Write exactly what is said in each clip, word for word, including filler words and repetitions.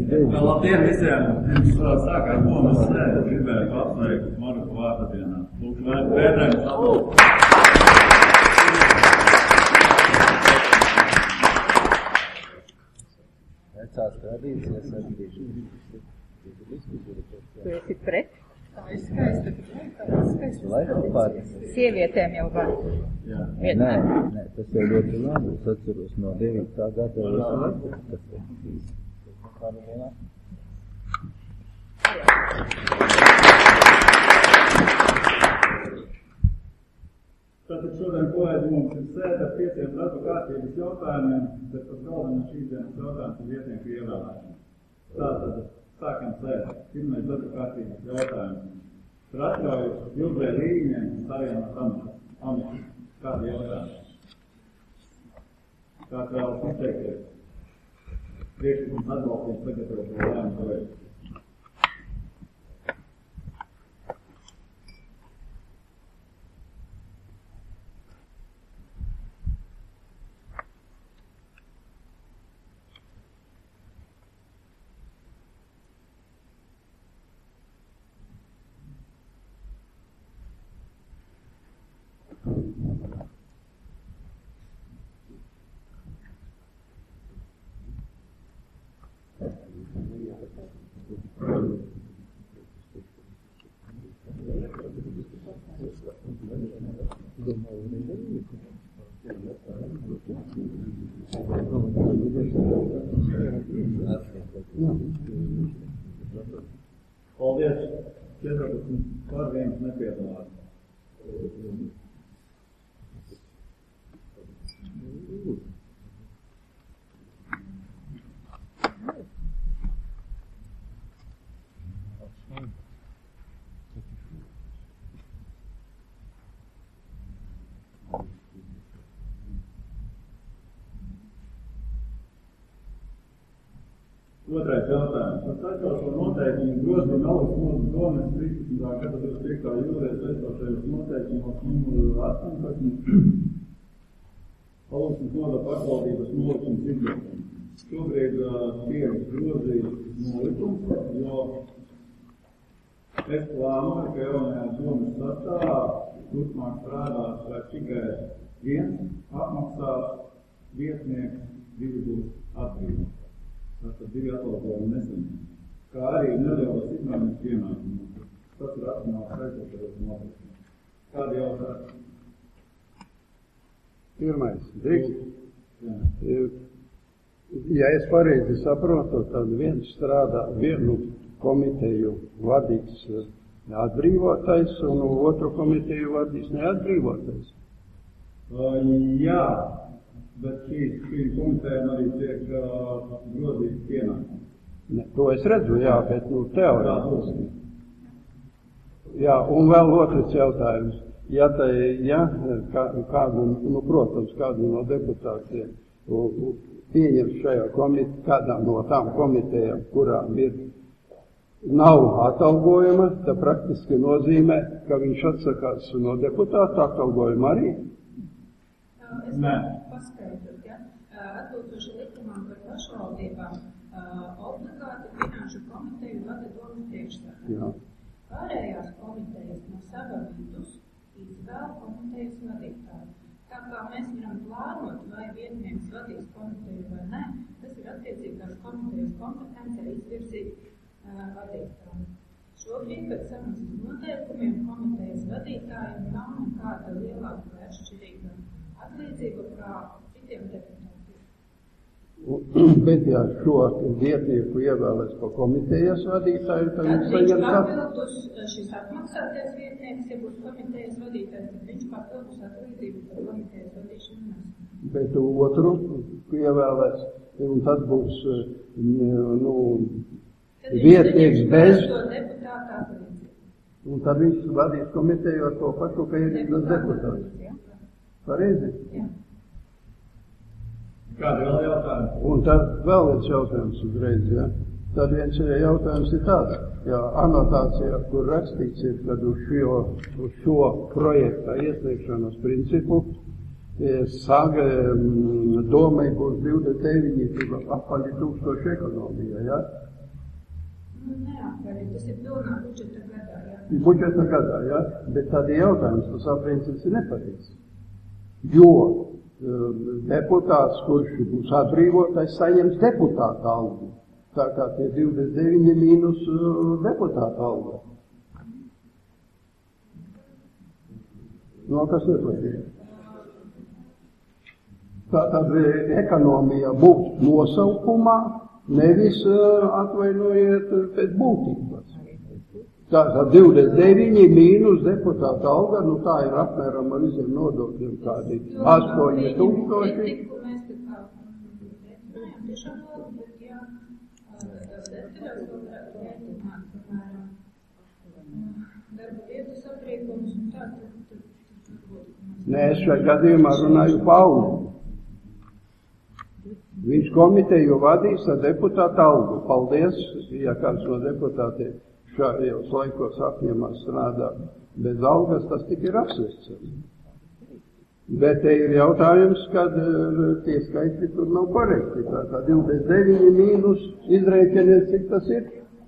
Labdien visiem! Sākām domas sēdi, gribētu apsveikt Marku vārtadienā. Lūk, vērtējums aplausos. Vecās tradīcijas atgriežas. Tu esi pret? Tā ir skaista. Tā ir skaista. Sievietēm jau var. Nē, nē, tas jau ļoti labi. Es atceros no devītā gada. Tas ir bijis. Kādu dienā? Tātad šodien kolēģi mums ir sēde ar pieciem darba kārtības jautājumiem, bet par galvenā šīs dienas jautājums ir vietnieku ievēlēšana. Tātad sākam sēdi. Pirmais darba kārtības jautājums. Par atļauju Ilzei Līņiem stājām amatu. Kādi jautājumi? Kāds vēlas izteikties? Priekšlikums atbalstīt sagatavot jautājumu kolēģi. Paldies. četrdesmit par viens nepiedalās. Otrais jautājums. Par sačaušo noteikumu grozījuma Algas Mūžas domes trīspadsmitā gada divdesmit piektā jūlijas esošajos noteikumos numuru astoņpadsmit Algas noda pašvaldības nolikums izdošana. Šobrīd tiek grozīts nolikums, jo es plānoju, ka jaunajā domes sastāvā turpmāk strādās vai tikai viens apmaksās vietnieks, divi būs atbrīvots. Tātad divi atalgojumi nesaņem, kā arī nelielas izmaiņas pienākumus. Tas ir atrunāts aizdošajos noteikumos. Kādi jautājumi? Pirmais, drīkst. Ja es pareizi saprotu, tad viens strādā vienu komiteju vadīs atbrīvotais un otru komiteju vadīs neatbrīvotais. Uh, jā. Bet šīs šī komitējām arī tiek uh, grozīts pienākums. Ne, to es redzu, jā, bet nu teorētiski. Jā, un vēl otrs jautājums. Ja tai, ja, kā, kādu, nu, protams, kādu no deputātiem pieņem šajā komitē, kādā no tām komitējām, kurām ir nav atalgojuma, tad praktiski nozīmē, ka viņš atsakās no deputāta atalgojuma arī. Es varu paskaidrot, ja? Atbilstoši likumam par pašvaldībām, obligāti finanšu komiteju vada domas priekšsēdētājs. Pārējās komitejas no sava vidus izvēl komitejas vadītāju. Tā kā mēs varam plānot, vai vietnieks vadīs komiteju vai nē, tas ir attiecīgās komitejas kompetence izvirzīt uh, vadītāju. Šobrīd pēc samaksas noteikumiem komitejas vadītājiem nav nekāda lielāka vai atšķirīga atlīdzība kā citiem deputātiem. Bet ja šo vietnieku ievēlēs pa komitejas vadītāju, tad viņš saņem papildus šis atmaksāties vietnieks, ja būs komitejas vadītājs, tad viņš papildus atlīdzību par komitejas vadīšanu nes. Bet otru ievēlēs, un tad būs, nu, vietnieks bez. Un tad viņš vadīs komiteju ar to pašu, ka ir deputāts. Pareizi? Jā. Kādi vēl jautājumi? Un tad vēl viens jautājums uzreiz, ja? Tad viens jautājums ir tāds, ja anotācijā, kur rakstīts ir, kad uz šo, uz šo projekta iesniegšanas principu Saga domai būs divdesmit deviņi apaļi tūkstoši ekonomijā, ja? Nu, neapaļi, tas ir pilnā budžeta gadā, ja? Budžeta gadā, ja? Bet tad jautājums, tas aprēķins ir nepareizs. Jo deputāts, kurš būs atbrīvotais, saņems deputāta algu. Tā kā tie divdesmit deviņi mīnus deputāta alga. No, kas nepatīk? Tātad ekonomija būs nosaukumā, nevis atvainojiet pēc būtības. Tātad divdesmit deviņi mīnus deputāta alga, nu tā ir apmēram ar visiem nodokļiem kādi astoņi tūkstoši. Nē, es šajā gadījumā runāju Paulu. Viņš komiteju vadīs ar deputāta algu. Paldies, ja kāds no deputātiem šajos laikos apņemās strādāt bez algas, tas tik ir apsvests. Bet te ir jautājums, kad tie skaitļi tur nav korekti. Tā divdesmit deviņi mīnus izrēķinies, cik tas ir.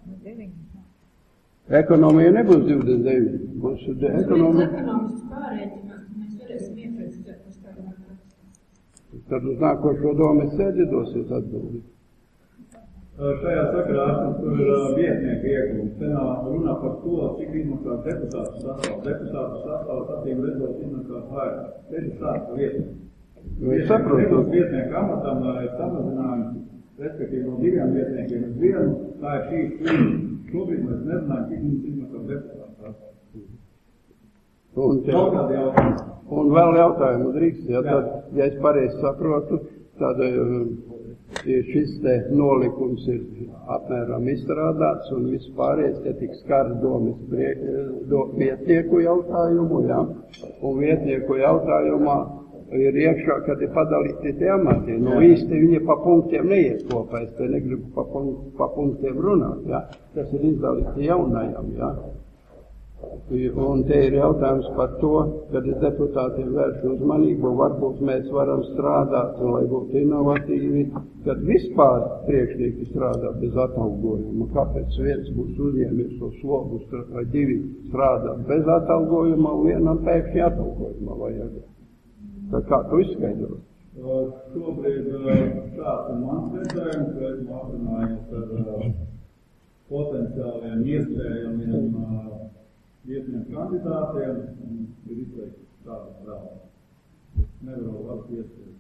Ekonomija nebūs divdesmit deviņi. Būs ekonomija. Ekonomiski pārēķināt, mēs varēsim iepriecēt, kas tādā rakstā. Tad uz nākošo domu es sēdi dosies atbildi. Šajā sakarā tur ir vietnieku iegūms. Te nav runa par to, cik izmaksās deputātu sastāvs. Deputātu sastāvs attīm redzot izmaksās vairāk. Te ir tāds vietnieks. Es saprotu. Vietnieku amatam ir samazinājums, respektīvi no diviem vietniekiem uz vienu. Tā ir šīs kļūmes. Šobrīd mēs nezinājam, cik mums izmaksās deputātu sastāvs. Un, te, un vēl jautājumu drīkst, ja, tad, ja es pareizi saprotu, tad šis te nolikums ir apmēram izstrādāts un viss pārējais, ka tik skar domas do, vietnieku jautājumu, ja, un vietnieku jautājumā ir iekšā, kad ir padalīti tie amati. No īsti viņi pa punktiem neiet kopā, es te negribu pa, pa punktiem runāt, ja, tas ir izdalīti jaunajam, ja. Un te ir jautājums par to, kad deputātiem vērš uzmanību, varbūt mēs varam strādāt, lai būtu inovatīvi, kad vispār priekšnieki strādā bez atalgojuma. Kāpēc viens būs uzņēmies to slogu vai divi strādā bez atalgojuma un vienam pēkšņi atalgojuma vajag? Tā kā tu izskaidro? Šobrīd šāds ir mans redzējums, ka esmu aprunājies ar potenciāliem iespējamiem vietnieku kandidātiem un ir izteikti tādas vēlas. Es nevaru varu iespējas.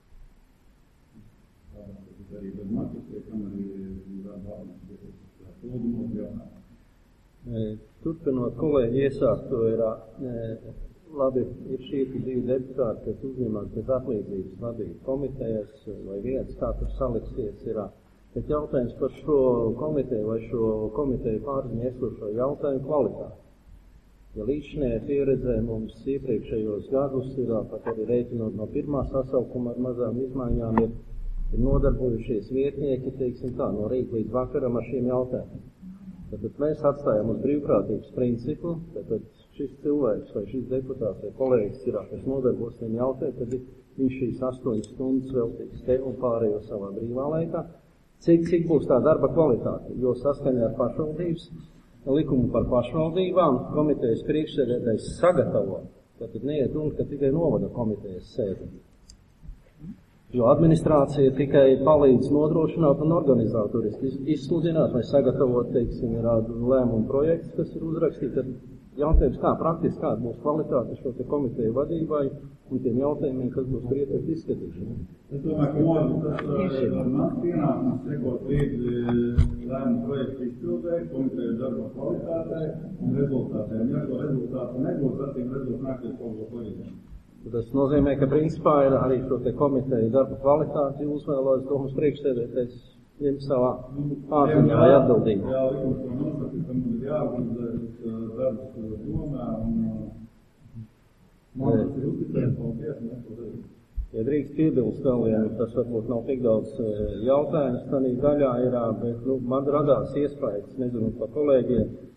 Tādas arī bez maksas, kamēr ir vēlas lūdumos jaunā. Turpinot kolēģi iesākto, ir labi, ir šie divi deputāti, kas uzņemās bez atlīdzības vadīt komitejas vai vietas, kā tur saliksies ir. Bet jautājums par šo komiteju vai šo komiteju pārziņu esošo jautājumu kvalitāti. Ja līdzinājā pieredzē mums iepriekšējos gadus ir, pat arī rēķinot no pirmā sasaukuma ar mazām izmaiņām, ir, ir nodarbojušies vietnieki, teiksim tā, no rīta līdz vakaram ar šiem jautājumiem. Tad mēs atstājam uz brīvprātības principu, tad šis cilvēks vai šis deputāts vai kolēģis ir, kas nodarbos tiem jautājumiem, tad viņš šīs astoņas stundas veltīs te un pārējo savā brīvā laikā. Cik, cik būs tā darba kvalitāte, jo saskaņā ar pašvaldības likumu par pašvaldībām komitejas priekšsēdētājs sagatavo, tad neiet un, ka tikai novada komitejas sēdi. Jo administrācija tikai palīdz nodrošināt un organizatoriski izsludināt vai sagatavot, teiksim, ir lēmumu projekts, kas ir uzrakstīts, tad jautājums, kā praktiski, kāda būs kvalitāte šo te komiteju vadībai un tiem jautājumiem, kas būs priekšēt izskatīšana. Es domāju, ka mums tas ir mans pienākums sekot līdzi lēmumu projektu izpildēji, komiteju darba kvalitātei un rezultātiem. Ja to rezultātu nebūs, tad tiem rezultātu nāksies kaut ko palīdzēt. Tas nozīmē, ka principā ir arī šo te komiteju darba kvalitāti uzvēlēs domas priekšsēdētājs ņem savā pārziņā vai atbildībā. Jā, likums to nosaka, ka mums ir jāorganizē darbs domā un man tas ir uzticējums, paldies, un es to darīju. Ja drīkst piebilst vēl vienu, tas varbūt nav tik daudz jautājums, tādā daļā ir, bet nu, man radās iespējas, nezinu par kolēģiem,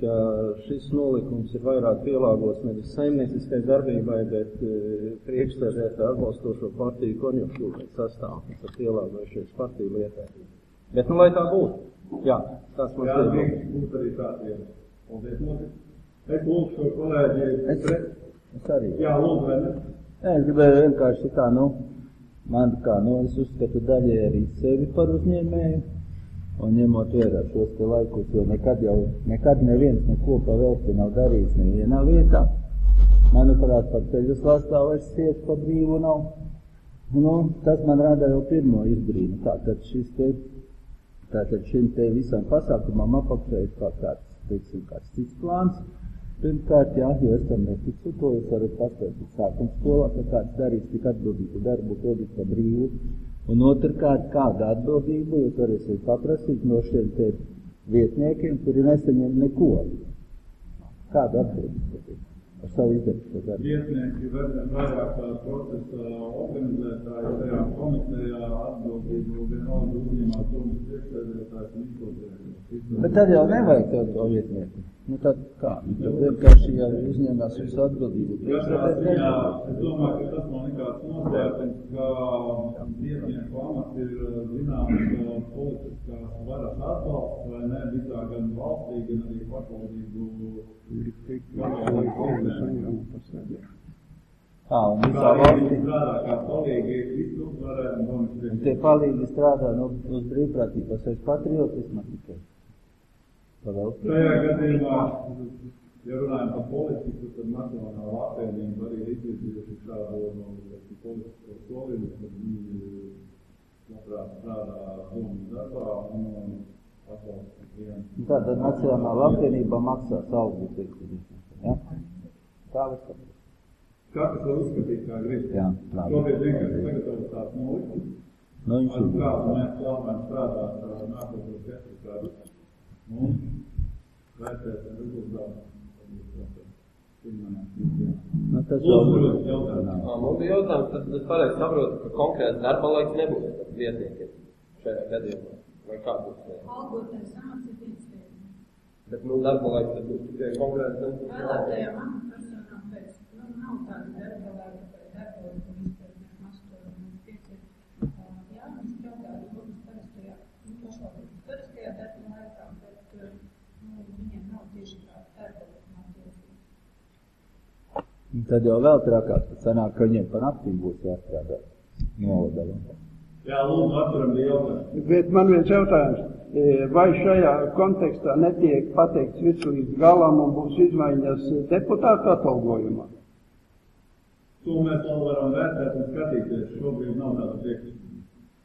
ka šis nolikums ir vairāk pielāgots nevis saimnieciskai darbībai, bet priekšsēdētāja atbalstošo partiju konjunktūrai sastāv, kas ir pielāgojušies partiju lietai. Bet, nu, lai tā būtu. Jā, tas man Jā, drīkst būt arī tāds, jā. Paldies, notiek. Es lūkšu šo kolēģi. Es, es arī. Jā, lūdzu, vai ne? Jā, es gribēju vienkārši tā, nu, man kā, nu, es uzskatu daļai arī sevi par uzņēmēju. Un ņemot vērā šos te laikus, jo nekad jau, nekad neviens neko pa velti nav darījis nevienā vietā. Manuprāt, par ceļu slāstā vairs siet pa brīvu nav. Nu, tas man rāda jau pirmo izbrīnu. Tātad šis te, tātad šim te visam pasākumam apakšē ir kā kāds, teiksim, kāds cits plāns. Pirmkārt, jā, jo es tam neticu, to es varu pastāstīt sākums skolā, ka kāds darīs tik atbildīgu darbu, kodīt pa brīvu. Un otrkārt, kāda atbildība, jūs varēsiet paprasīt no šiem te vietniekiem, kuri nesaņem neko. Kāda atbildība par savu izdarīto darbu? Vietnieki vairāk procesa organizētāji tajā komitejā atbildību vienalga uzņemā domas priekšsēdētājs un izpildētājs. Bet tad jau nevajag to vietnieku. Nu tad kā? Tad vienkārši jau uzņemās visu atbildību. Katrā ziņā, es domāju, ka tas man nekāds noslēpums, ka vietnieku amats ir zināms politiskās varas atbalsts, vai ne, visā gan valstī, gan arī pašvaldību. Ā, un visā valstī strādā kā palīgi, visu uzvarē un domas priekšsēdētājs. tie palīgi strādā nu, uz brīvprātību, tas ir patriotisma tikai. Tajā gadījumā, ja runājam par politiku, tad Nacionālā apvienība arī ir izvirzījuši šādu politisko solījumu, kad viņi labprāt strādā domas darbā un atbalsta vienu. Tātad Nacionālā apvienība maksās algu, teiksim, ja? Tā viss. Katrs var uzskatīt, kā grib. Jā, labi. Šobrīd vienkārši sagatavot tāds nolikums, Nu, viņš ar ir. kādu mēs plānojam strādāt nākošos četrus gadus. Un vērtēsim rezultātu. Nu, tas jau Lūdzu, jautājums. Man bija jautājums, tad es pareizi saprotu, ka konkrēti darba laiks nebūs vietniekiem šajā gadījumā. Vai kā būs? Algotais amats ir viens vietnieks. Bet, nu, darba laiks tad būs tikai konkrēti. Vēlētajām amatpersonām pēc, nu, nav tāda darba laika vai darba laika izpērdēm astoņi, pieci. Jā, mums jautājums būs parastajā, nu, pašvaldības parastajā darba laikā, bet, nu, viņiem nav tieši tā darba laika. Tad jau vēl trakāk, tad sanāk, ka viņiem pa naktīm būs jāstrādā novadalā. Jā, lūdzu, atturam bija jautājums. Bet man viens jautājums, vai šajā kontekstā netiek pateikts visu līdz galam un būs izmaiņas deputātu atalgojumā? To mēs vēl varam vērtēt un skatīties. Šobrīd nav tāda priekšlikuma.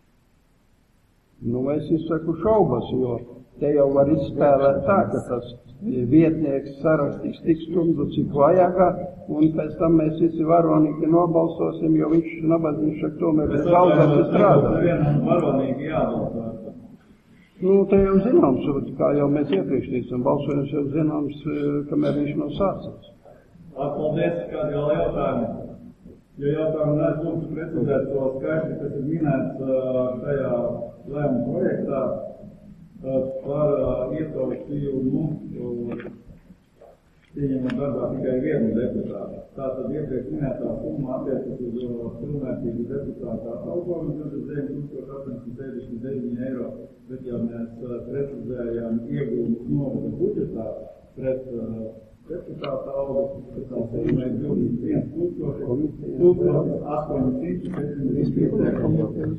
Nu, es izsaku šaubas, jo te jau var izspēlēt tā, ka tas vietnieks sarakstīs tik stundu, cik vajagā, un pēc tam mēs visi varonīgi nobalsosim, jo viņš nabadzīgs ar tomēr bez algas strādā. Vienam varonīgi jābalsā. Nu, te jau zināms, kā jau mēs iepriekš tīcam, balsojums jau zināms, kamēr viņš nav sācis. Paldies, kādi vēl jautājumi. Ja jautājumu nes lūdzu precizēt to skaitli, kas ir minēts šajā lēmuma projektā par iesauktījumu pieņemot darbā tikai vienu deputātu. Tātad iepriekš minētā summa attiecas uz pilnvērtīgu deputātu atalgojumu divdesmit deviņi tūkstoši astoņsimt sešdesmit deviņi eiro, bet ja mēs precizējam iegūmus novada budžetā pret deputāta algas, tad tā summa ir divdesmit viens tūkstoši astoņsimt sešdesmit deviņi eiro.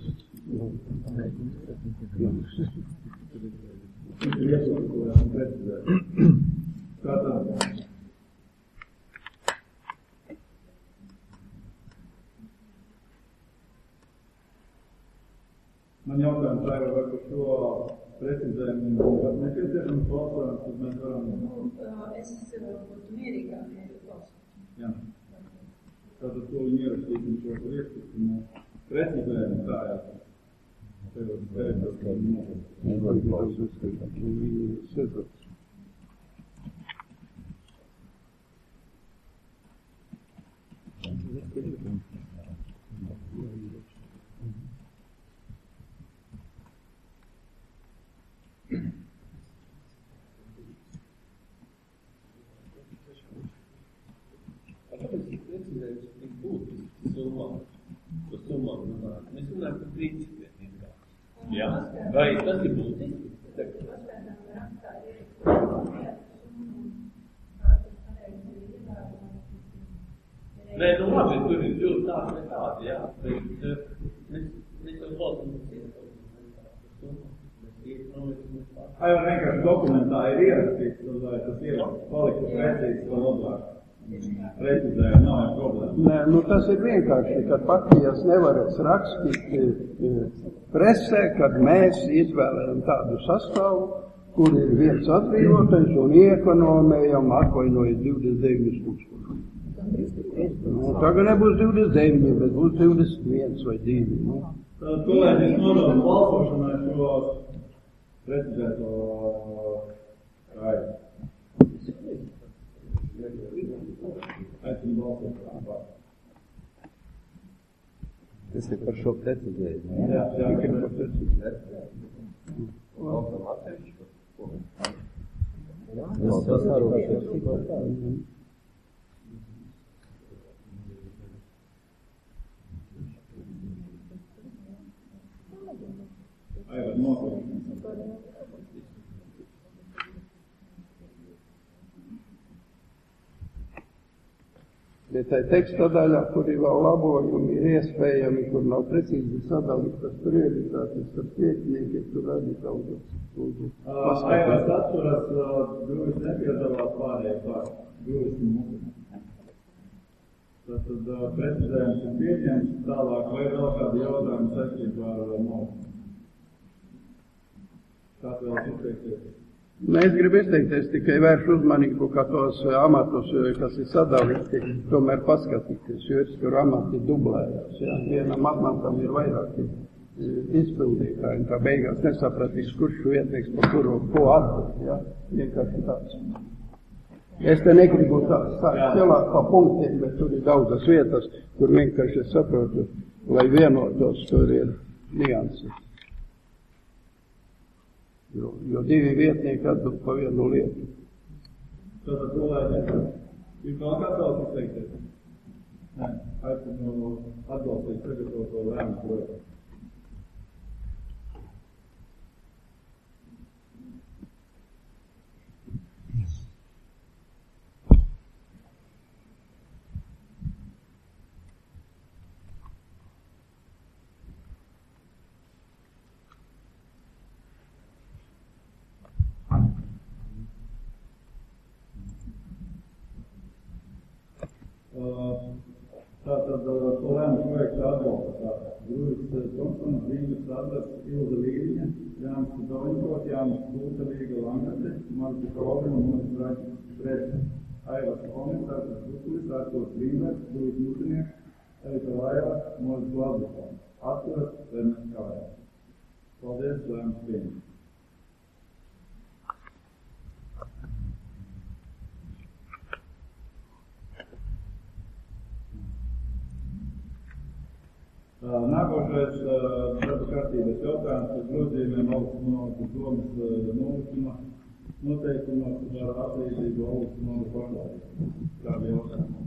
Tas ir iesaukt, ko esam precizējuši. Tātad man jautājums tā jau vai par šo precizējumu un nepieciešams balsojums, tad mēs varam... Es būtu mierīgāk, ja jūs balsot. Jā. Tātad to viņi ierakstīsim šo priekšlikumu precizējumu tā jā. Tev ir pēdējais, ka viņi notiek. Nevar balsot. tāda vai tāda, jā. Bet mēs, mēs jau klausam Ai, jau vienkārši dokumentā ir ierakstīts, lai tas ieraksts paliktu precīzi, ko labāk. Precizēja, nav jau problēma. Nē, nu tas ir vienkārši, kad partijas nevarēs rakstīt presē, kad mēs izvēlējam tādu sastāvu, kur ir viens atbrīvotais un iekonomējam atvainojas divdesmit deviņas tūkstoši. Nu, tagad nebūs divdesmit deviņi, bet būs divdesmit viens vai divi. Nu. Tad kolēģis nodod balsošanai šo precizēto skaitu. Aicinu balsošanai par. Tas ir par šo precizējumu. Jā, jā, Tikai par precizējumu. Balsam atsevišķi. Es saprotu. Ai, var nosaukt. Bet tai teksta daļā, kur ir vēl labojumi, ir iespējami, kur nav precīzi sadalītas prioritātes ar pietiniekiem, tur radikāli lūdzu paskatīt. Aivās atturas, Grūvis nepiedalās pārējai par Grūvis un Mukas. Tātad precizējums ir pieņemts tālāk, vai vēl kādi jautājumi saistībā ar Mukas? Kāds vēl izteikties? Nē, es gribu izteikties, tikai vēršu uzmanību, ka tos amatus, kas ir sadalīti, tomēr paskatīties, jo es tur amati dublējās. Ja? Vienam amatam ir vairāki izpildītāji, un tā beigās nesapratīs, kurš vietnieks par kuru ko atdot. Ja? Vienkārši tāds. Es te negribu tā celāt pa punktiem, bet tur ir daudzas vietas, kur vienkārši es saprotu, lai vienotos, tur ir nianses. Jo, jo divi vietnieki atdod pa vienu lietu. Tātad, kolēģi, ir vēl kāds vēl izteikties? Nē, aicinu atbalstīt sagatavoto lēmumu projektu. Tātad, to lēmumu projektu atbalsta Grūvis Tomsons, Zīmes Sadras, Ilza Līviņa, Jānis Doļņkot, Jānis Kulta, Līga Langate, Marta Kovina, Monis Braķis Presa, Aivas Komis, Artas Kukulis, Artos Līmers, Grūvis Mūtinieks, Elita Laivā, Monis Gladusons. Atturas, Ernest Kavējs. Paldies, lēmums pieņemts. Nākošais darba kārtības jautājums par grozījumiem valsts novaku domas nolikuma noteikumos par atlīdzību valsts novaku pārvaldību. Kādi jautājumi?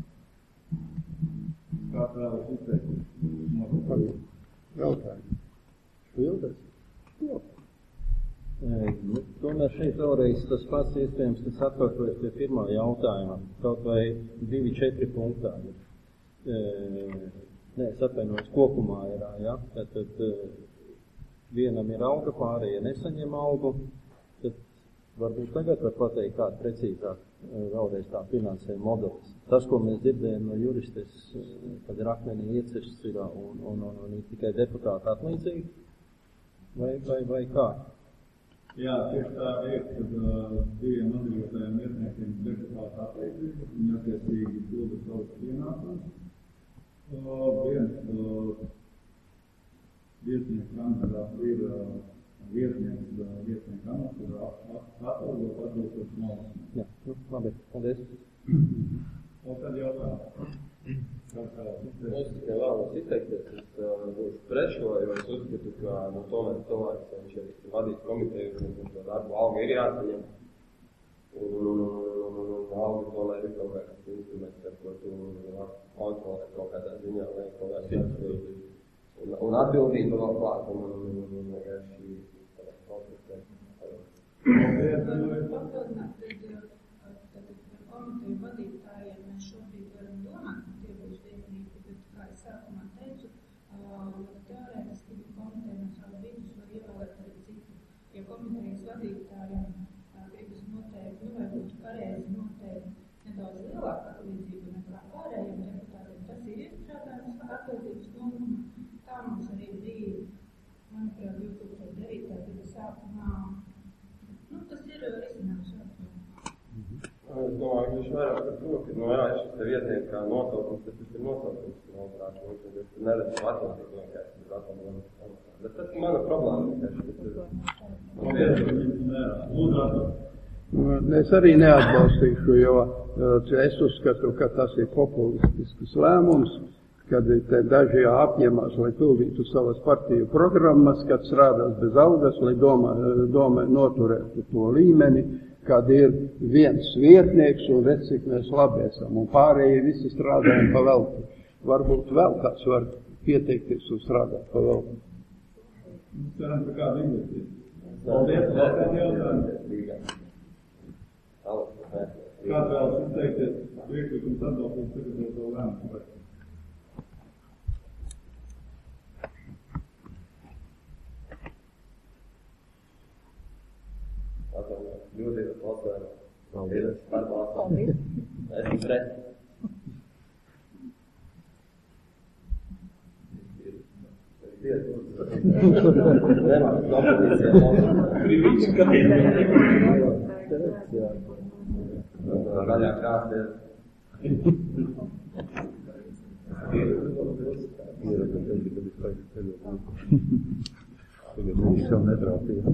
Kāds vēlas izteikties? Jautājumi. Bildes? Nu, tomēr šeit vēlreiz tas pats iespējams, kas atkārtojas pie pirmā jautājuma, kaut vai divi četri punktā. E, Nē, es atvainojos, kopumā ir, ja? Tad, tad vienam ir alga, pārējie nesaņem algu, tad varbūt tagad var pateikt kādu precīzāk vēlreiz tā finansējuma modelis. Tas, ko mēs dzirdējam no juristes, kad ir akmenī iecests ir un, un, un, un ir tikai deputāta atlīdzīgi, vai, vai, vai kā? Jā, tieši tā ir, kad uh, diviem atbrīvotajiem vietniekiem deputāta atlīdzīgi, viņi attiecīgi pilda savus pienākumus. Uh, viens uh, vietnieks kandidāts ir uh, vietnieks, uh, vietnieks amats, ir atalgot atbilstoši nolasmē. Jā, nu, labi, paldies. Un tad jautājums. Es tikai vēlos izteikties, es uh, būšu pret šo, jo es uzskatu, ka nu, tomēr cilvēks, viņš ir vadīt komiteju, un to darbu alga ir jāsaņem. Un, un, un, un, un, un alga tomēr ir kaut kāds instruments, ar ko tu kontrolēt kaut kādā ziņā, vai kaut kāds atbildība. Un, un atbildība vēl klāt, un, un, un, un, un vienkārši tādā konfliktē. Papildināt, tad komiteju vadītājiem mēs šobrīd varam domāt, ka tie būs vienīgi, bet kā es saku, vadītājiem gribas noteikt, nu vai būtu pareizi noteikt nedaudz lielāku atlīdzību nekā pārējiem deputātiem. Tas ir iestrādājums atlīdzības normā. Tā mums arī bija, manuprāt, divi tūkstoši devītā gada sākumā. Nu, tas ir risinājums. Es domāju, ka viņš vairāk par to, ka, nu, jā, šis te vietnieki kā nosaukums, tas ir nosaukums, manuprāt, nu, ka es neredzu atlasīt vienkārši bez atlasīt. Bet tas ir mana problēma, vienkārši. Es arī neatbalstīšu, jo es uzskatu, ka tas ir populistisks lēmums, kad te daži apņemās, lai pildītu savas partiju programmas, kad strādās bez algas, lai doma, doma noturētu to līmeni, kad ir viens vietnieks un redz, cik mēs labi esam, un pārējie visi strādājam pa velti. Varbūt vēl kāds var pieteikties un strādāt pa velti. Mēs ceram, ka kāda investīcija. Paldies, paldies, jautājums. Kāds vēlas izteikties priekšlikums atbalstīt sekretāru savu lēmumu? Ļoti ir atbalstājumi. Paldies. Paldies. Esmu pret. Nemāk, opozīcijā. Brīvīši, ka Gaļā krāsties. Viņš jau netrāpīja.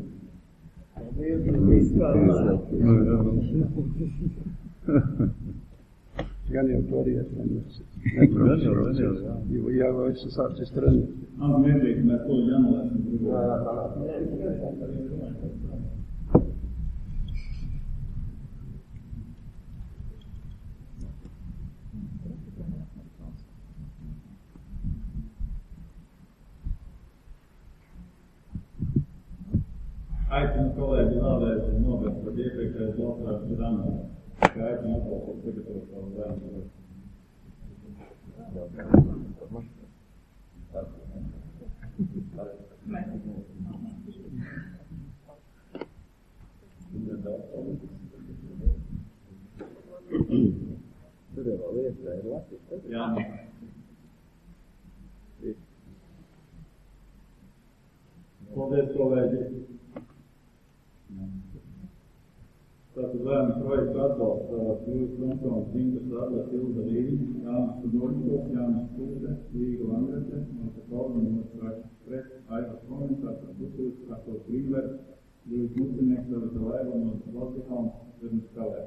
Gan jau to arī atrunās. Jo jau es sācis trenēt. Man mērķīgi, mēs to jānolēsim. Aicinu kolēģi vēlreiz novērst par iepriekšējais balsojums par Annu. Kā aicinu atbalstīt sekretāru savu lēmumu. Tur jau vēl iespēja ir Latvijas. Jā. Paldies, kolēģi. Tātad lēmumu projektu atbalsta Jūras Bronsons, Ingas Radlers, Ilga Rīņa, Jānis Studorņikos, Jānis Kūte, Līga Langrete, Marta Kalvina, Marta Pret, Aivas Komentārs, Butūs, Kātos Grīvers, Jūras Musinieks, Davida Laiva, no Valtikāns, Vernis Kalē.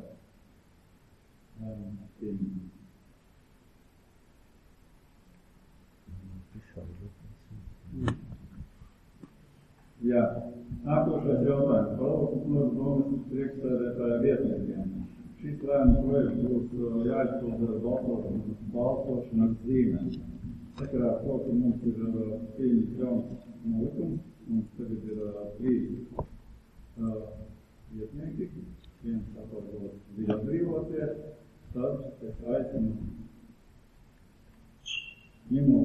Jā. Nākošais jautājums. Valsts nodas domas priekšsēdētāja vietniekiem. Šis lēmums projekts būs jāizpilda ar balsošanas zīmēm. Sakarā ar to, ka mums ir pieņemts jauns nolikums, mums tagad ir trīs vietnieki, viens atvaļot bija atbrīvoties, tad es aicinu ņemot.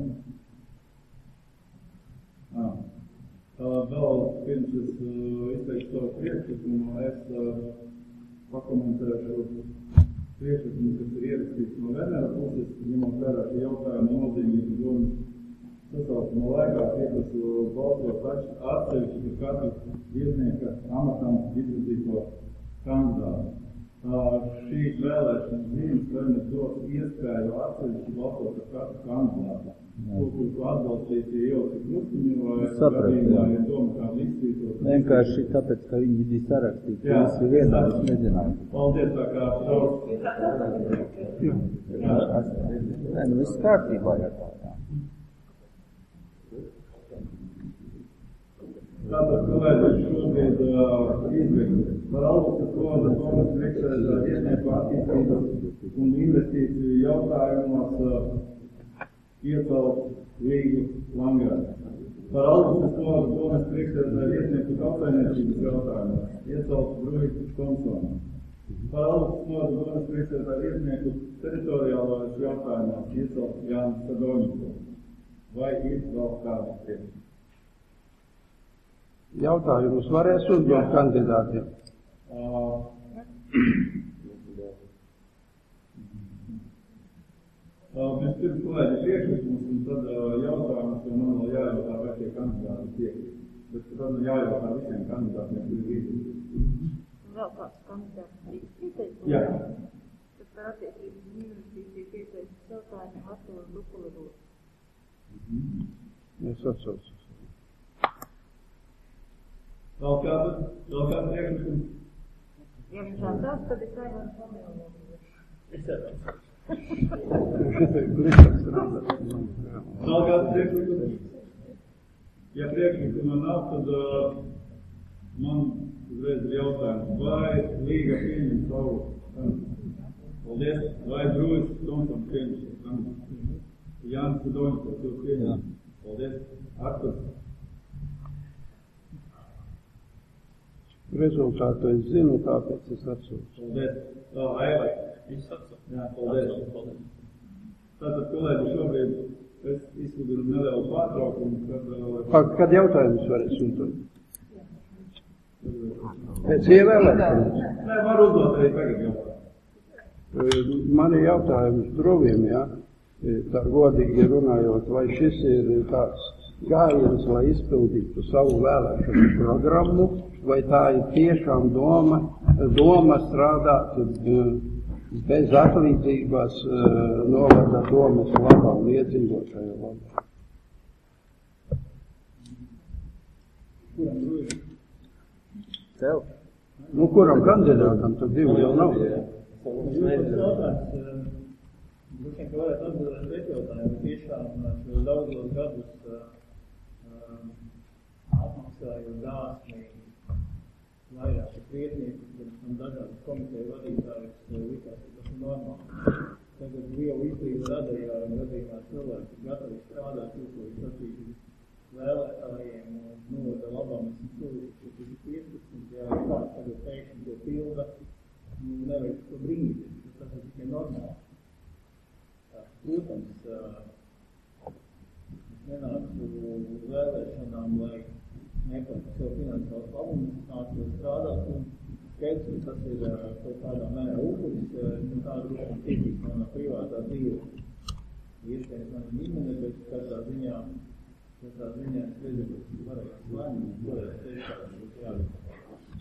Ah. Uh, vēl pirms es uh, izteikšu savu priekšlikumu, es uh, pakomentēšu priekšlikumu, kas ir ierakstīts no Venera puses, ņemot vērā šī jautājuma nozīmību domas sasaukumā laikā, tie, kas uh, balsot atsevišķi par katru vietnieka amatam izvirzīto kandidātu. Uh, šīs vēlēšanas zīmes Veneras dos iespēju atsevišķi balsot par katru kandidātu. To, kur atbalstīt ieauci krustiņu, vai gadījumā ir doma kādu izcītot. Vienkārši tāpēc, ka viņi bija sarakstīti, ka visi vienā, es nezināju. Paldies, tā kā daudz. Nē, nu viss kārtībā, jā tā. Tātad, kolēģi, šobrīd uh, izveikti par Albukas Kodas domas priekšsēdētāja vietnieku attīstības un investīciju jautājumos uh, iecelt Līgu Langrētu. Par Albukas Kodas domas priekšsēdētāja vietnieku tautsājniecības jautājumos iecelt Bruiku Tomsonu. Par Albukas Kodas domas priekšsēdētāja vietnieku teritoriālajos jautājumos iecelt Jānis Sadoņiko. Vai ir vēl kādas priekšsēdētājas? Jautājumus varēs uzdot kandidātiem. Uh, uh, mēs pirms kolēģi priekšlikumus un tad uh, jautājumus, jo man vēl jājautā, vai tie kandidāti piekrīt. Bet tad jājautā visiem kandidātiem, kuri ir. Vēl kāds kandidāts drīkst pieteikt? Jā. Tas par attiecības investīciju pieteikt jautājumu Arturu Dukulidotu. Es atsaucu. Vēl kāds, vēl kāds priekšlikums? Ja viņš atsauc, tad es aizvāru pamēlu. Es atsaucu. Šitai glišas strādāt. Vēl kāds priekšlikums? Ja priekšlikuma nav, tad uh, man uzreiz ir jautājums, vai Līga pieņem savu kandidātu? Paldies. Vai Brūjs Tomsons pieņem savu kandidātu? Jānis Kudoņs, kas to pieņem? Paldies. Artur. Rezultātu es zinu, tāpēc es atsaucu. Paldies. Tā, Aivai. Es atsaucu. Jā, paldies. Tātad, kolēģi, šobrīd es izsludinu nelielu pārtraukumu, kad... Kad, kad jautājums varēs uzdot? Pēc ievēlēšanas? Nē, var uzdot arī tagad jautājumu. Man ir jautājums Druvim, ja? Tā godīgi runājot, vai šis ir tāds gājiens, lai izpildītu savu vēlēšanu programmu, vai tā ir tiešām doma, doma strādāt bez atlīdzības novada domas labā un iedzīvotāju labā. Kuram Druvim? Tev? Nu, kuram kandidātam, tad divi jau nav. Droši vien, ka varētu atbildēt pēc jautājumu, tiešām šo daudzos gadus uh, atmaksāju dāsni vairākas vietniekus un dažādas komiteju vadītājus likās, ka tas ir normāli. Tagad lielu izglību radījā un radījumā cilvēki gatavi strādāt, ko es sacīju vēlētājiem un novada labām esmu cilvēki, ka tas ir piecpadsmit, jā, kāds tagad pēkšņi to pilda, nu, nevajag to brīnīties, tas ir tikai normāli. Protams, es nenācu uz vēlēšanām, lai nepārtu sev finansiāls labumus, nācu strādāt un skaidrs, ka tas ir kaut kādā mērā upuris, nu tā droši vien tiekīs mana privātā dzīve. Iespējams man ģimene, bet katrā ziņā, katrā ziņā es nezinu, ka varēs lēmumus, ko es tiešām būtu jābūt.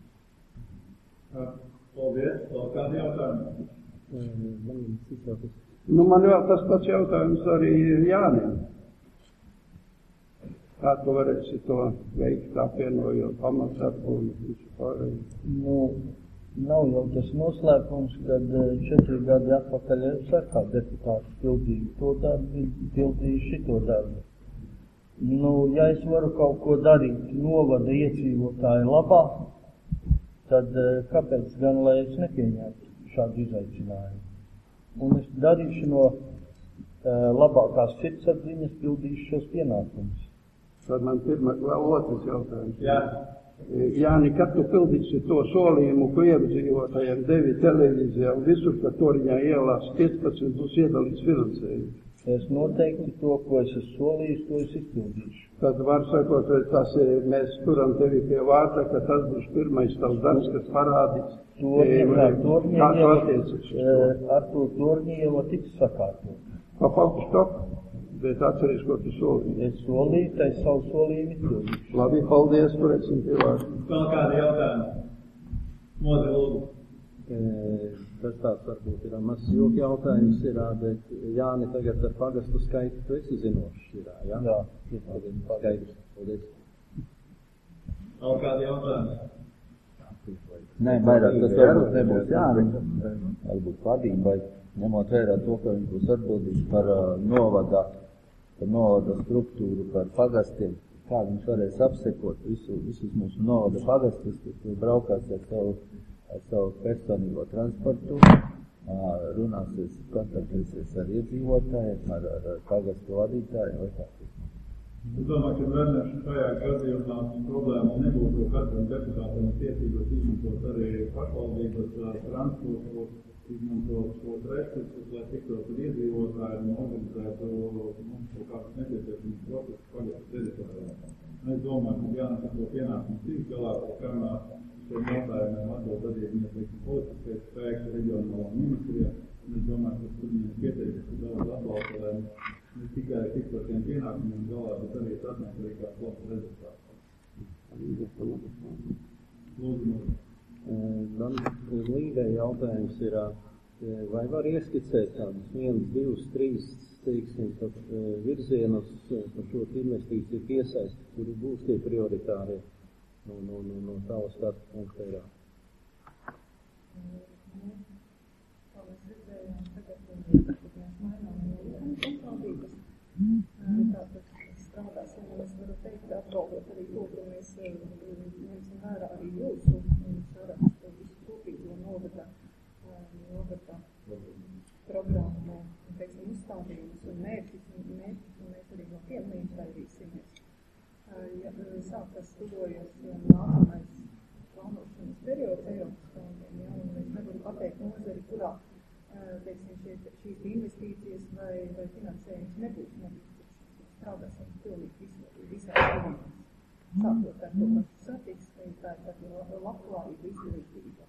Paldies. Vēl kādi jautājumi? Man ir Nu, man vēl tas pats jautājums arī Jānim. Kā tu varēsi to veikt, apvienojot pamatdarbu un visu pārējo? Nu, nav jau tas noslēpums, kad četri gadi atpakaļ es ar kā deputātu pildīju to darbu, pildīju šito darbu. Nu, ja es varu kaut ko darīt novada iedzīvotāju labā, tad kāpēc gan, lai es nepieņemtu šādu izaicinājumu? Un es darīšu no uh, labākās sirdsapziņas, pildīšu šos pienākumus. Tad man pirmā, vēl otrs jautājums. Jā. Jāni, kad tu pildīsi to solījumu, ko iedzīvotājiem devi televīzijā un visur, ka Toriņā ielās piecpadsmit būs iedalīts finansējumu? Es noteikti to, ko es esmu solījis, to es izpildīšu. Tad var sakot, tas ir, mēs turam tevi pie vārta, ka tas būs pirmais tavs darbs, kas parādīs. Torņiela, ar to Torņiela tiks sakārtot. Papalku stop, bet atceries, ko tu solīji. Es solīju, tai savu solījumu izpildīšu. Labi, paldies, turēsim pie vārta. Vēl kādi jautājumi? Modri lūdzu. Tas tāds varbūt ir mazs joki jautājums, ir, bet Jāni tagad ar pagastu skaitu tu esi zinošs, ir, jā? Jā. Skaidrs, paldies. Vēl kādi jautājumi? Nē, vairāk tas varbūt nebūs Jāni, varbūt vadībai, ņemot vērā to, ka viņi būs atbildīgi par uh, novada, par novada struktūru, par pagastiem, kā viņš varēs apsekot visu, visus mūsu novada pagastus, kas braukās ar savu, ar savu personīgo transportu, uh, runāsies, kontaktēsies ar iedzīvotājiem, ar, ar, ar pagastu vadītājiem vai tā. Es domāju, ka Verners šajā gadījumā problēmas nebūtu, jo katram deputātam ir tiesības izmantot arī pašvaldības transportu, izmantot šos resursus, lai tiktos ar iedzīvotājiem un organizētu mums kaut kādas nepieciešamas procesus pagastu teritorijā. Es domāju, ka Jānis ar to pienākumu cik galā, kam šiem jautājumiem atdod arī viņa, teiksim, politiskais spēks reģionālā ministrijā. Es domāju, ka tur viņam pieteikas daudz atbalsta, lai ne tikai tik par tiem pienākumiem galā, bet arī sasniegt arī kāds labs rezultāts. Lūdzu, man Līgai jautājums ir, vai var ieskicēt tādus viens, divus, trīs, teiksim, virzienus par šo investīciju piesaisti, kuri būs tie prioritārie no, no, no, no tava skatu punkta ir? Kā mēs redzējām, tagad mēs mainām pašvaldības. Tātad strādāsim, un es varu teikt, atbaldot arī to, ka mēs ņemsim vērā arī jūsu sarakstu visu kopīgo novada, novada programmu, teiksim, uzstādījumus un mērķis, un mērķis, un mēs arī no tiem neizvairīsimies. Ja sākas tuvojas nākamais plānošanas periods Eiropas fondiem, ja, un mēs nevaram pateikt nozari, kurā, teiksim, šie, šīs investīcijas vai, vai finansējums nebūs nepieciešams. Strādāsim pilnīgi visu, visās jomās. Sākot ar to pašu satiksmi, tātad labklājību, izglītību.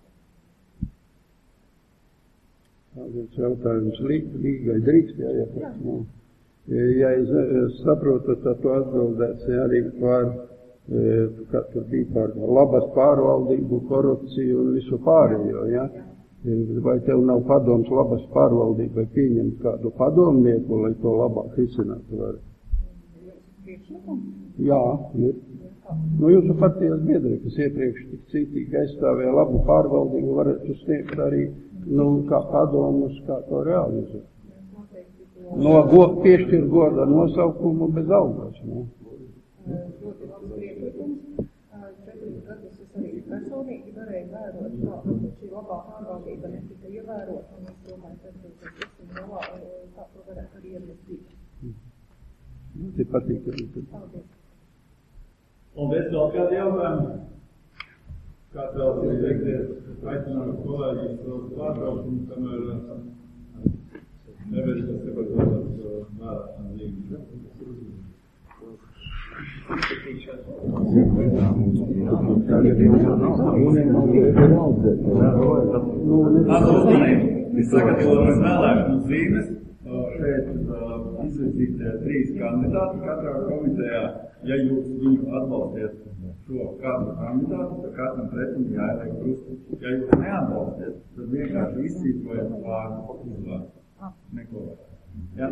Tāds jautājums Līgai drīkst jāiepēc. No. Ja es saprotu, tad tu atbildēsi arī par, kā tur bija par labas pārvaldību, korupciju un visu pārējo, ja? Vai tev nav padoms labas pārvaldībai pieņemt kādu padomnieku, lai to labāk izcinātu var? Jā, ir. Nu, jūsu partijas biedri, kas iepriekš tik cītīgi aizstāvēja labu pārvaldību, varētu sniegt arī, nu, kā padomus, kā to realizēt. No goda piešķir goda nosaukumu bez algas, nu. Ļoti labs priekšlikums. Četrus gadus es arī personīgi varēju vērot, kā šī labā pārvaldība netika ievērot, un es domāju, ka tas ir galā, kā to varētu arī ievestīt. Te patīk arī. Paldies. Un bez vēl kādi jautājumi? Kāds vēl ir veikties, aicinām kolēģis vēl pārtraukumu, kamēr nevērstas te par dodas vēlēšanu līgumu. Mēs sagatavojam vēlēšanu zīmes. Šeit izvirzīt trīs kandidāti katrā komitejā. Ja jūs viņu atbalstiet šo katru kandidātu, tad katram pretim jāieliek krustu. Ja jūs neatbalstiet, tad vienkārši izcīkojat vārdu uzvārdu. Neko vajag. Jā,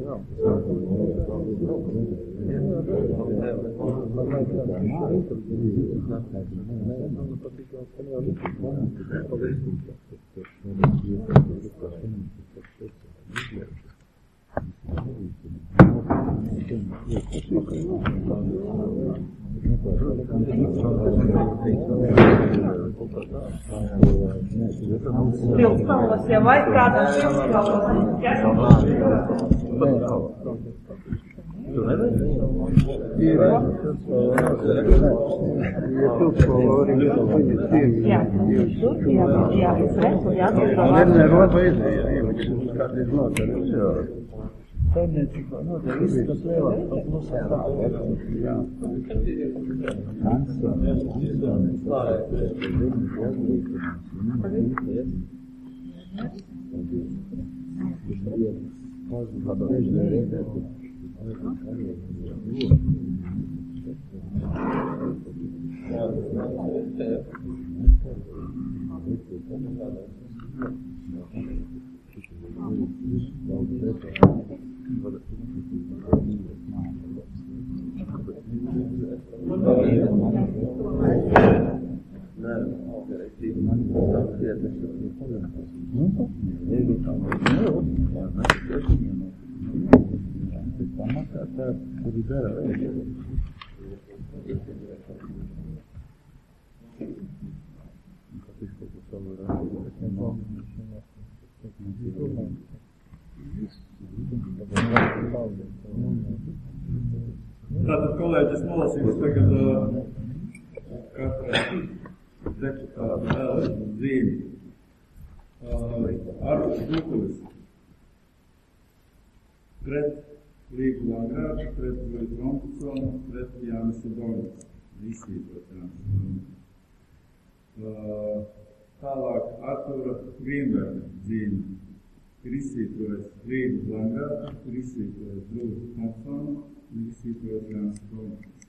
Pilspalvas jau aizstrādāt pilspalvas. Tu nevēli? Ir. Ja pilspalva arī viņas tiem. Jā, tur, jā, jā, es redzu, jā, Nē, roba izēja, ieliksim kādreiz notarus. Jā. Saimniecībā notiek viss, kas lielāk pat mums ir tā. Jā. Tātad kolēģis nolasīs tagad uh, katra deputāta vēlēšanu zīmi. Uh, Arvis Bukulis pret Līgu Langrāču pret Roju Trompuconu pret Jānis Adonis. Izsvītrot Jānis Adonis. Uh, tālāk Artura Grīnberga zīme. Ir izsvītrojis Līgu Langrāču, ir izsvītrojis Roju Trompuconu, ir izsvītrojis Jānis Adonis.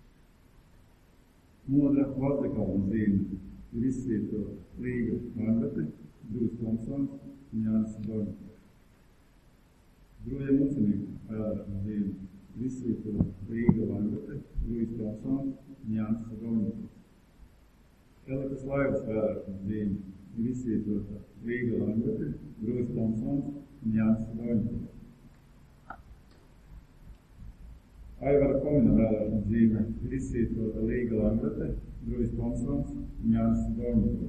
Modra Vatikāna zīme. Ir izsvītrojis Līga Langrāču, Roju Trompuconu un Jānis Adonis. Druja mucenīga vēlēšana zīme. Izsvītrot Līga Langrāču, Roju Trompuconu un Jānis Adonis. Elikas laivas vēlēšana zīme. Izsvītrota Līga Langrāču, Roju Trompuconu un Jānis Adonis. Aivara Komina vēlēšana zīme. Izsvītrota Līga Langrāču, Roju Trompuconu un Jānis Adonis.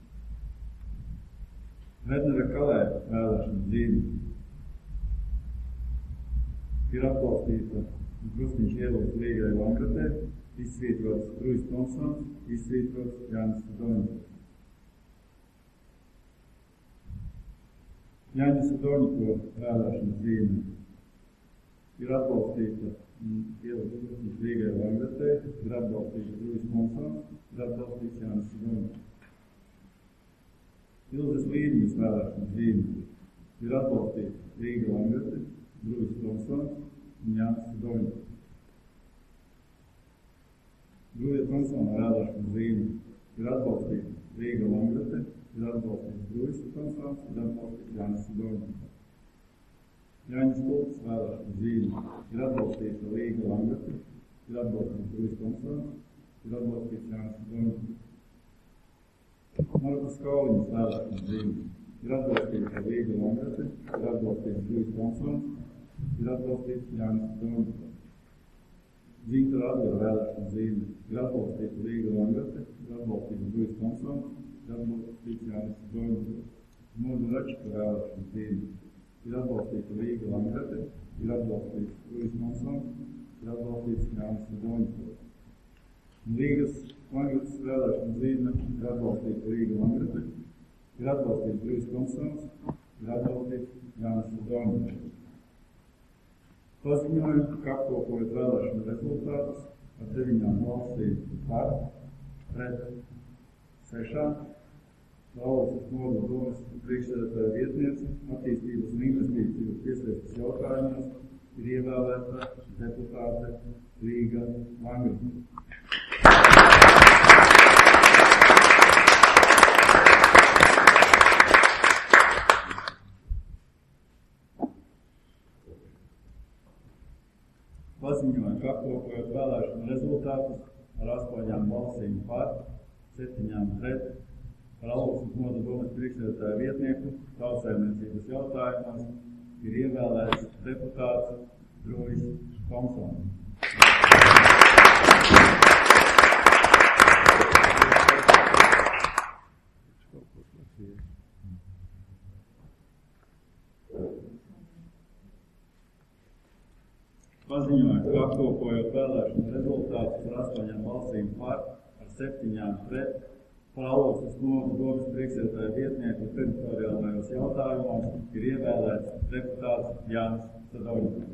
Vednera Kalē vēlēšana zīme. Ir atbalstīta Krustiņš ielas Līgai Langrāčai, izsvītrots Rujs Tomsons, izsvītrots Jānis Adonis. Jānis Adoniko vēlēšana zīme. Ir atbalstīta ielas Krustiņš Līgai Langrāčai, ir atbalstīta Rujs Tomsons, ir atbalstīts Jānis Adonis. Ilzes Līdņas vēlēšana zīme. Ir atbalstīta Līga Langrāčai, Rujs Tomsons un Jānis Adonis. Druja Tomsona vēlēšana zīme. Ir atbalstīta Līga Langrāčai, ir atbalstīts Rujs Tomsons, ir atbalstīts Jānis Adonis. Jāņas Kultas vēlēšana zīme. Ir atbalstīta Līga Langrāčai, ir atbalstīts Rujs Tomsons, ir atbalstīts Jānis Adonis. Martas Kauliņas vēlēšana zīme. Ir atbalstīta Līga Langrāčai, ir atbalstīts Rujs Tomsons, ir atbalstīts Jānis Adonis. Zintra Adgara vēlēšana zīme. Ir atbalstīta Līga Langrāčai, ir atbalstīts Rujs Tomsons, ir atbalstīts Jānis Adonis. Moda Račika vēlēšana zīme. Ir atbalstīta Līga Langrāčai, ir atbalstīts Rujs Tomsons, ir atbalstīts Jānis Adonis. Līgas Langrāčas vēlēšana zīme. Ir atbalstīta Līga Langrāčai, ir atbalstīts Rujs Tomsons, ir atbalstīts Jānis Adonis. Paziņoju, ka apkopojot vēlēšanu rezultātus ar deviņām balsīm par, pret, sešām, Valdes nodu domas priekšsēdētāja vietniece attīstības un investīciju piesaistes jautājumos ir ievēlēta deputāte Līga Langrāča. Paziņoju, ka apkopojot vēlēšanu rezultātus ar astoņām balsīm par, septiņām pret, par Alauksnes noda domas priekšsēdētāja vietnieku tautsaimniecības jautājumos ir ievēlēts deputāts Rujs Tomsons. Paziņoju, ka apkopojot vēlēšanu rezultātus ar astoņām balsīm par, ar septiņām pret, par Alauksnes noda domas priekšsēdētāja vietnieku teritoriālajos jautājumos ir ievēlēts deputāts Jānis Adonis.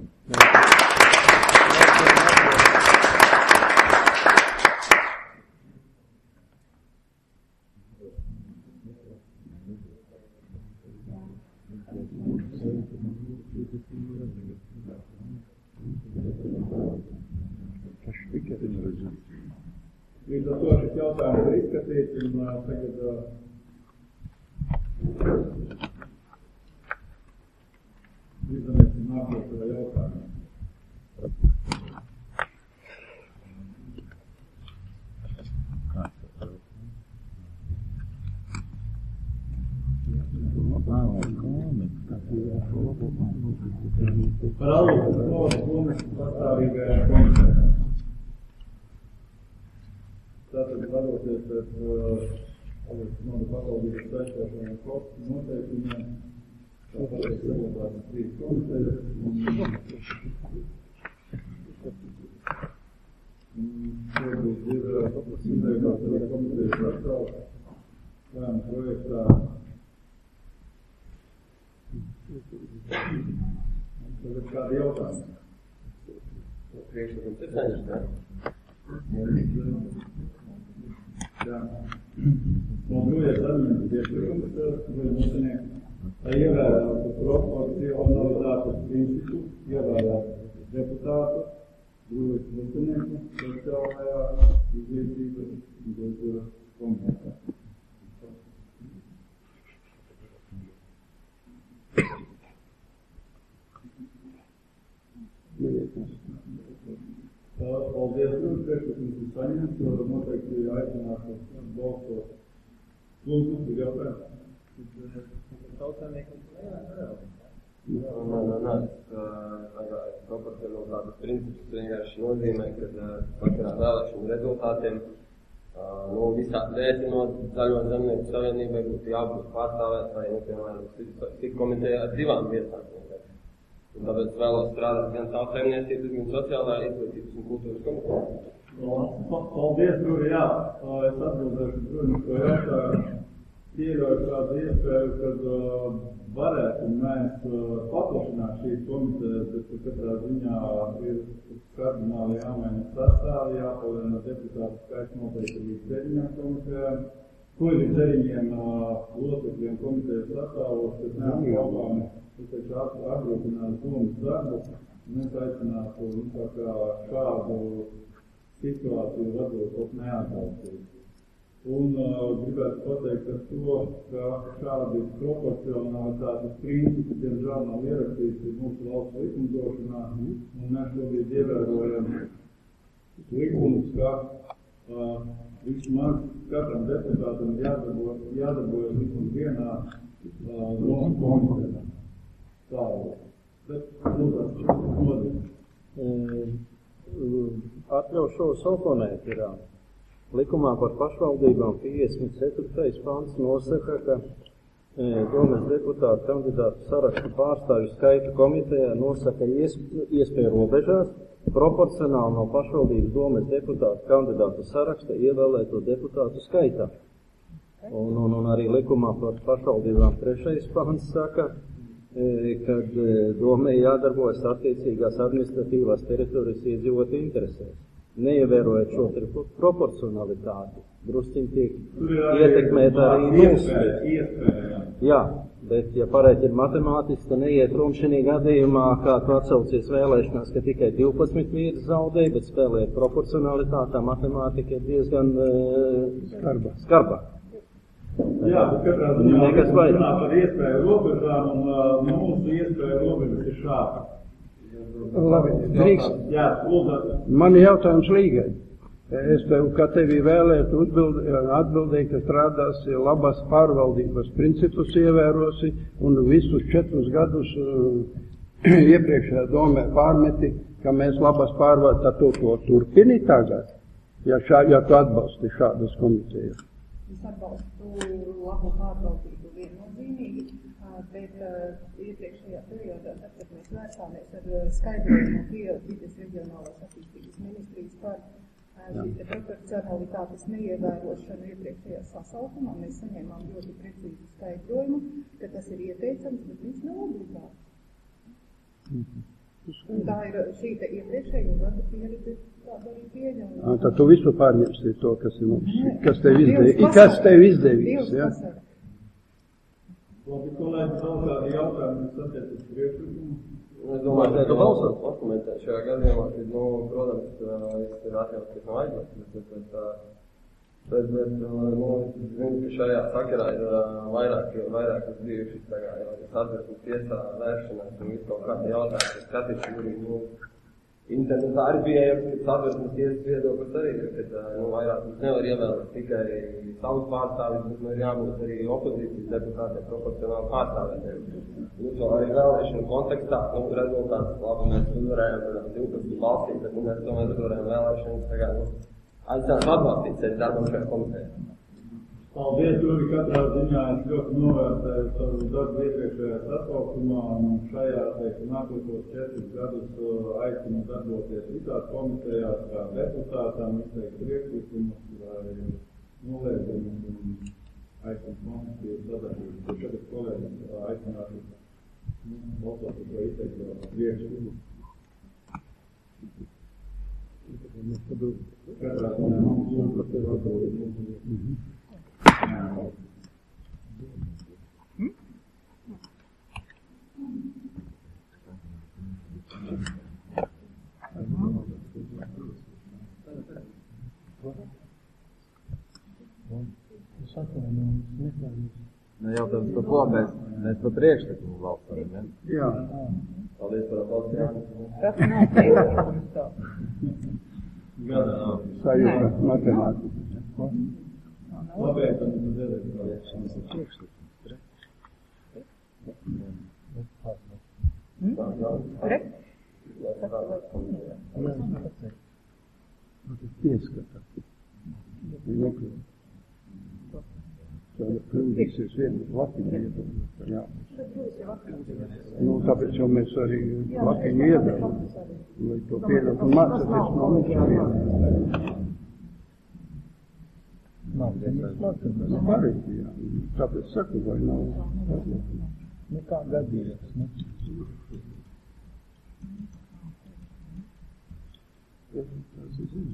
Līdz ar to šis jautājums ir izskatīts un uh, tagad uh, izdarīsim nākošo jautājumu. Par Alauksnes noda domas pastāvīgajā komitejā. Tātad vadoties pēc Alauksnes noda pašvaldības saistošajiem noteikumiem, tātad ir saglabātas trīs komitejas un šobrīd ir izveidota komitejas sastāvs lēmuma projektā. Tad ir kādi jautājumi? priekšlikums ir saņemts, jā? Jā. Un grūjies atmiņas priekšlikums, grūjies mūsiniek, lai ievērētu proporcionalitātes principu, ievērētu deputātu, grūjies mūsinieku, sociālajā izglītības un kultūras komitejā. Paldies, jums, priekšlikums ir saņemts, noteikti aicinātu balsot. Lūdzu, ir jautājums. Tautsājumniekums nevēlas. Nē, nē, nē, tas proporcionalitātes princips vienkārši nozīmē, ka sakarā vēlēšanu rezultātiem nu, visā vērtinot Zaļo zemnieku savienībai būtu jābūt pārstāvētāji, nu, piemēram, cik komitejā ar divām vietām. Un tāpēc vēlos strādāt gan tautsājumniecības, gan sociālajā izglītības un kultūras komitejā. Paldies, Bruri, jā. Es atbildēšu Bruri šo jautājumu. Pieļauju kādu iespēju, kad uh, varētu mēs uh, paplašināt šīs komitejas, bet katrā ziņā ir kardināli jāmaina sastāvi, jāpalielina deputātu skaits noteikti līdz deviņām komitejām. Ko ir deviņiem uh, locekļiem komitejas sastāvos, kas neapkalpāmi, tas taču atgrūtinās domas darbu, mēs aicinātu nu, tā kā šādu situāciju varbūt pat neatbalstīt. Un uh, gribētu pateikt ar to, ka šādi proporcionalitātes principi, diemžēl, nav ierakstīti mūsu valsts likumdošanā, un mēs šobrīd ievērojam likumus, ka uh, vismaz katram deputātam jādarbojas, jādarbojas vismaz vienā uh, no komitejā. Tālāk. Bet, lūdzu, nodien. Atļaušos oponēt ir likumā par pašvaldībām piecdesmit ceturtais pants nosaka, ka e, domes deputātu kandidātu sarakstu pārstāvju skaitu komitejā nosaka iespēju robežās proporcionāli no pašvaldības domes deputātu kandidātu saraksta ievēlēto deputātu skaitā. Un, un, un arī likumā par pašvaldībām trešais pants saka, e, kad e, domē jādarbojas attiecīgās administratīvās teritorijas iedzīvotu interesēs. Neievērojot šo proporcionalitāti, drusciņi tiek ietekmēt arī mūsu. Jā, bet ja pareiķi ir matemātiski, tad neiet runa šī gadījumā, kā tu atsaucies vēlēšanās, ka tikai divpadsmit vietas zaudēja, bet spēlēt proporcionalitātā matemātika ir diezgan uh, skarba. skarba. Jā, bet katrā ziņā runā par iespēju robežām, un uh, mūsu iespēju robežas ir šāda. Labi, drīkst. Jā, lūdzu. Man ir jautājums Līgai. Es tev, kā tevi vēlētu atbildēt, ka strādāsi labas pārvaldības principus ievērosi un visus četrus gadus uh, iepriekšējā domē pārmeti, ka mēs labas pārvaldības, tad tu to turpini tagad, ja, šā, ja tu atbalsti šādas komitejas. Es atbalstu labu pārvaldību viennozīmīgi, bet uh, iepriekšējā periodā, tad, kad mēs vērsāmies ar uh, skaidrojumu pie vides reģionālās attīstības ministrijas par uh, šī proporcionalitātes neievērošanu iepriekšējā sasaukumā, mēs saņēmām ļoti precīzu skaidrojumu, ka tas ir ieteicams, bet viņš nav obligāts. Un tā ir šī te iepriekšējo gadu pieredze, tāda arī pieņemama. Tad tu visu pārņemsi to, kas ir mums, kas tev izdevīs, kas tev izdevīs, ja? Labi, kolēģi, vēl kādi jautājumi, kas attiecas priekšlikumu? Es domāju, ka tu balsot pakomentēt šajā gadījumā, ka, nu, protams, es ir atļauts, kas nav aizvērts, bet, bet, bet, bet, nu, es zinu, ka šajā sakarā ir vairāk, vairāk uz bijušas, tā kā, jau, kas atversmes tiesā vēršanās un visu kaut kādi jautājumi, kas skatīši, kuri, nu, internetā arī pieejams, ka atversmes tiesas viedoklis arī, kad, nu, vairāk mums nevar ievēlēt tikai savus pārstāvis, bet nu ir jābūt arī opozīcijas deputātiem proporcionāli pārstāvētiem. Jūs vēl arī vēlēšanu kontekstā, nu, rezultāts, labi, mēs uzvarējām divpadsmit balsīm, bet nu, mēs tomēr uzvarējām vēlēšanas, tā kā, nu, aicināt atbalstīt sevi darbam šajā komitejā. Paldies, Juri, katrā ziņā es ļoti novērtēju savu darbu iepriekšējā sasaukumā, un šajā, teiktu, nākošos četrus gadus aicinu darboties visās komitejās, kā deputātām, izteikt priekšlikumus vai noliegumus un aicinu konstruktīvu sadarbību. Tur šeit kolēģis aicinātu balsot par to izteikto priekšlikumu. Katrā ziņā mums par to atbildību. Nu, jautājums par ko mēs, mēs par priekšlikumu valstam, ja? Jā. Paldies par atbalstu. Tas nav priekšlikums tā. Gadā nav. Sajūta matemātika. Labi, tad mēs dzirdēt. Tas ir priekšlikums. Re? Tas pieskata. Nekļūt. Tāda kļūdīsies viena lakiņa iedara. Jā. Nu, tāpēc jau mēs arī lakiņu iedaram. Lai to pieļaut un mācāties no mums viena. Nu, pareizi, jā. Tāpēc saku, vai nav. Nu, kā gadījās, ne? Tas ir zini.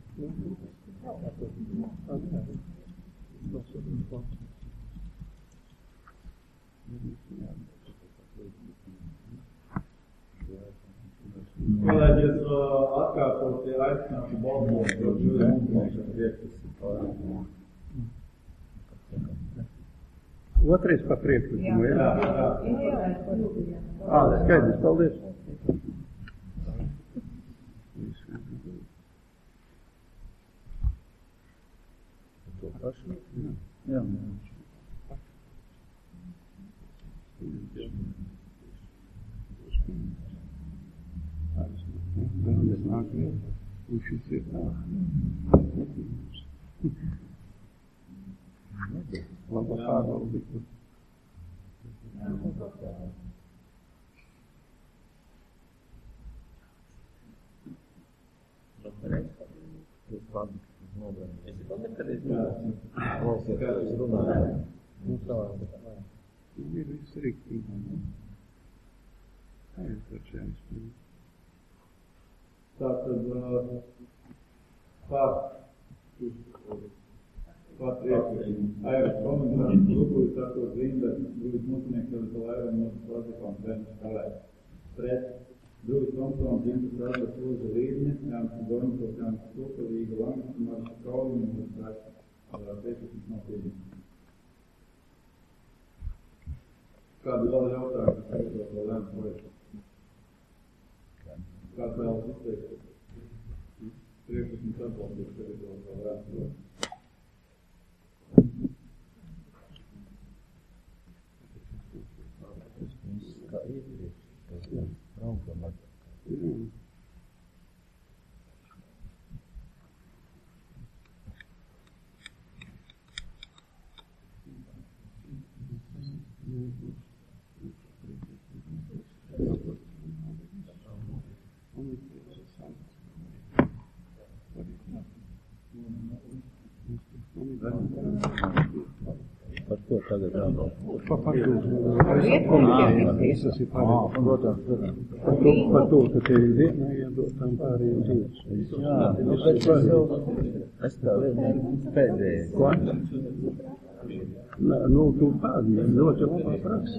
Kolēģis atkārtot aicinātu balsot, jo šodien mums ir priekšlikums. Otrais pa priekšlikumu, jā? Jā, jā. Ā, skaidrs, paldies. To pašu? Jā. Galvenais nāk vēl, un šis ir tā. Laba pārvaldība. Esi pamatkārt, klausies, runājot. Nu, tā. Ir viss rīktīgi. Tā ir taču jāizpildi. Tātad pār pār priekšlikumu. Airas komentārs, lūkoju sakot Zindas, Drūvis Musnieks, ar to vairāk mūsu klasikām treniņš kalēt. Pret Drūvis Tomsons, Zindas Rāda, Slūza Līdņa, Jānis Doņkos, Jānis Stūka, Līga Langas, Marša Kauliņa, un Prasa. Priekšlikums nav pieņemts. Kādu vēl jautājumu, kas ir to lēmu projektu? Kāds vēlas izteikt? Priekšlikums atbalstīt, ka ir to lēmu projektu. Kā iepriekš, tas ir raukam. Par ko tagad jābūt? Par to, visas ir pārējās. Protams, protams. Par to, ka te ir viena iedot tam pārējiem dzīves. Jā, nu, bet es jau, es tā vienmēr pēdēju. Ko? Nu, tu pārējiem, ļoti labā praksa.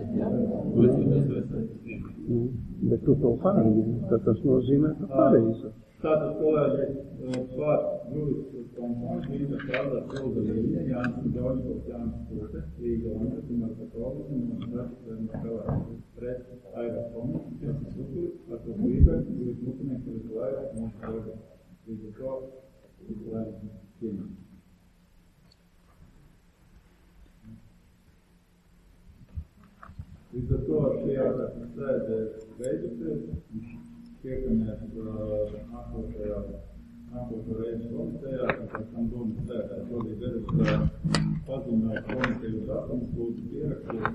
Bet tu to pārējiem, tad tas nozīmē, ka pareizi. Tātad, kolēģi, pār Drūvis Tomsons, Zindas Rāda, Slūza Līdņa, Jānis Doņkos, Jānis Stūka, Līga Langas, un Marša Kauliņa, un Prasa treniņš kalēt. Pret Airas komentārs, lūkoju sakot Zindas, Drūvis Musnieks, ar to vairāk mūsu klasikām. Līdz ar to ir lēmu pieņemts. Līdz ar to šajā sēdē beigusies, tiekamies nākošajā, nākošo reizi komitejā, un pēc tam domas sēdē. Šodien vedas paziņoja komiteju datumus, lūdzu pierakstīt.